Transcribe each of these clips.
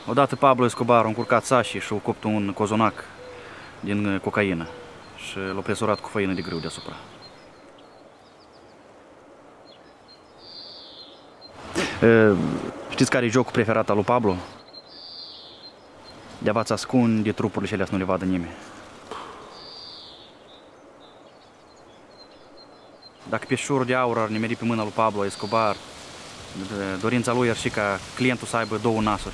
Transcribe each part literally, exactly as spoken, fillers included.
Odată Pablo Escobar a încurcat sașii și a copt un cozonac din cocaină și l-a presurat cu făină de grâu deasupra. E, știți care e jocul preferat al lui Pablo? De-a să ascunde trupurile și alea să nu le vadă nimeni. Dacă peșorul de aur ar nimeri pe mâna lui Pablo Escobar, dorința lui ar și ca clientul să aibă două nasuri.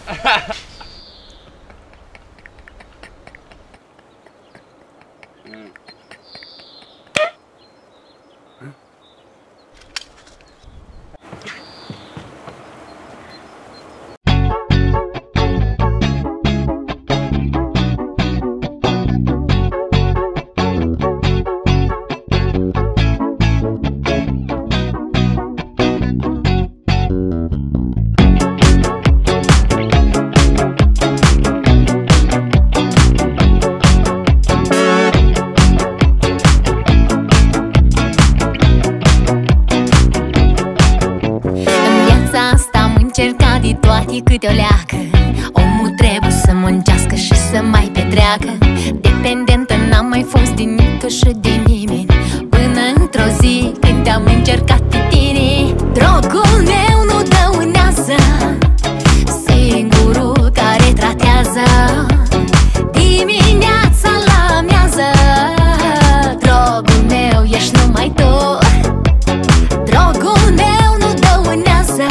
Câte o leacă, omul trebuie să muncească și să mai petreacă. Dependentă n-am mai fost din nică și de nimeni, până într-o zi când te-am încercat pe tine. Drogul meu nu dăunează, singurul care tratează dimineața la amiază. Drogul meu ești numai tu, drogul meu nu dăunează,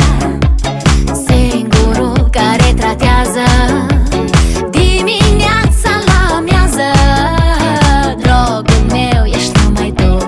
care tratează dimineața la amiază. Drogul meu ești numai tu.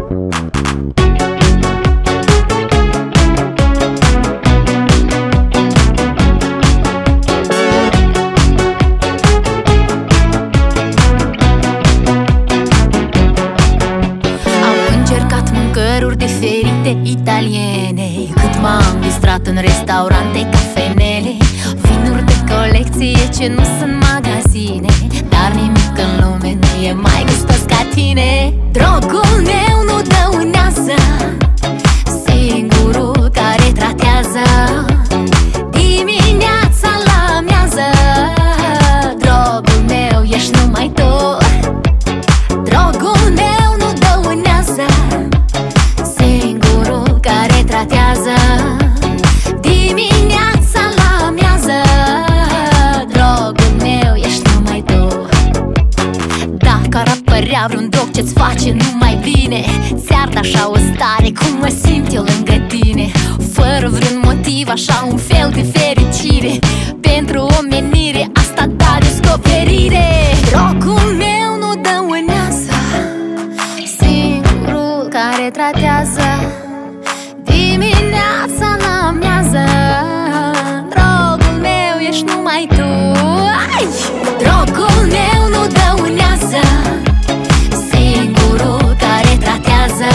Am încercat mâncăruri diferite italiene, cât m-am distrat în restaurante, cafenele, vinuri de colecție ce nu sunt magazine, dar nimic în lume nu e mai gustos ca tine. Drogul meu nu dăunează, singurul care tratează dimineața la amiază. Drogul meu ești numai tu, drogul meu nu dăunează, singurul care tratează dimineața la amiază. Drogul meu ești numai tu. Dacă ar apărea vreun drog ce-ți face numai bine, ți-ar da așa o stare cum mă simt eu lângă tine, fără vreun motiv, așa un fel de fericire. Pentru omenire asta da descoperire. Drogul meu nu dăunează, singurul care tratează dimineața la amiază. Drogul meu ești numai tu. Ai! Drogul meu nu dăunează, singurul care tratează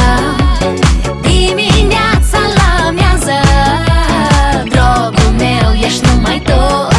dimineața la amiază. Drogul meu ești numai tu.